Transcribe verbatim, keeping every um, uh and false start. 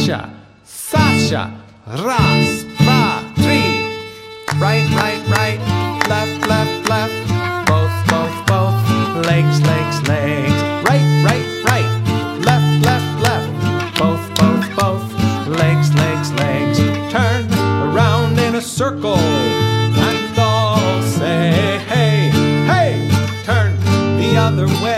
Sasha, Sasha, raz, dva, three. Right, right, right, left, left, left. Both, both, both. Legs, legs, legs. Right, right, right. Left, left, left. Both, both, both. Legs, legs, legs. Turn around in a circle and all say, hey, hey. Turn the other way.